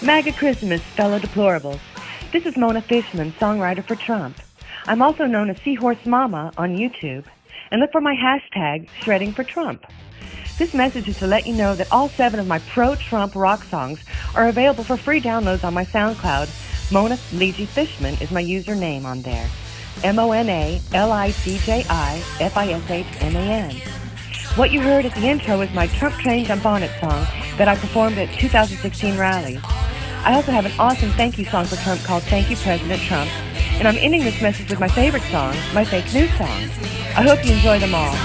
MAGA Christmas, fellow deplorables. This is Mona Fishman, songwriter for Trump. I'm also known as Seahorse Mama on YouTube. And look for my hashtag, Shredding for Trump. This message is to let you know that all 7 of my pro-Trump rock songs are available for free downloads on my SoundCloud. Mona Liji Fishman is my username on there. MONALICJIFISHMAN. What you heard at the intro is my Trump Train Jump On It song that I performed at 2016 rallies. I also have an awesome thank you song for Trump called Thank You President Trump, and I'm ending this message with my favorite song, my fake news song. I hope you enjoy them all.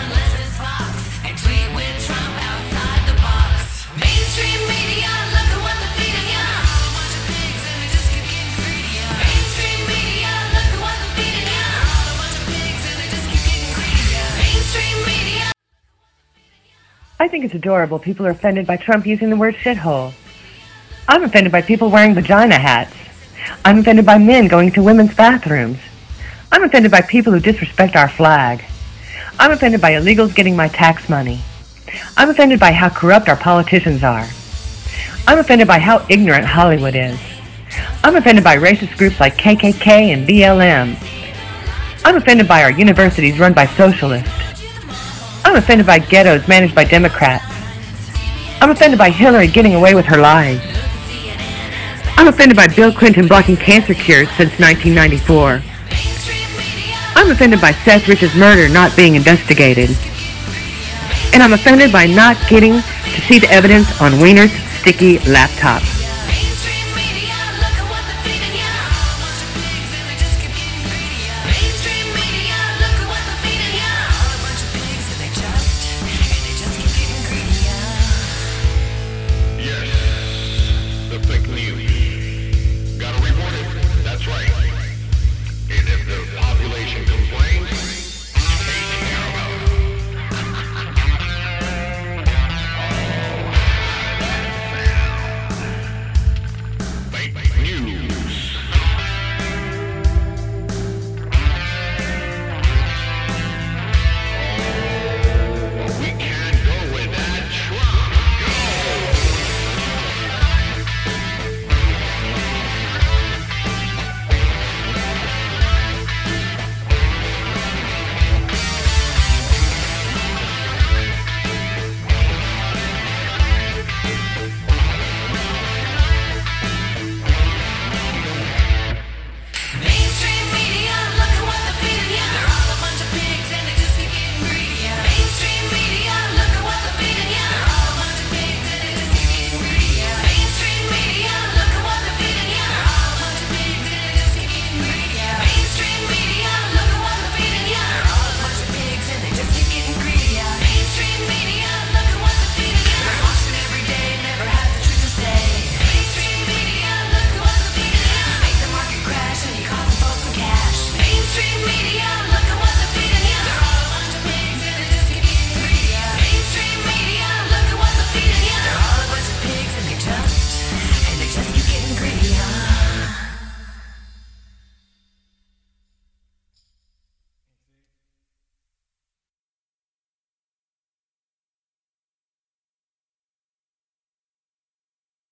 I think it's adorable people are offended by Trump using the word shithole. I'm offended by people wearing vagina hats. I'm offended by men going to women's bathrooms. I'm offended by people who disrespect our flag. I'm offended by illegals getting my tax money. I'm offended by how corrupt our politicians are. I'm offended by how ignorant Hollywood is. I'm offended by racist groups like KKK and BLM. I'm offended by our universities run by socialists. I'm offended by ghettos managed by Democrats. I'm offended by Hillary getting away with her lies. I'm offended by Bill Clinton blocking cancer cures since 1994. I'm offended by Seth Rich's murder not being investigated. And I'm offended by not getting to see the evidence on Weiner's sticky laptop.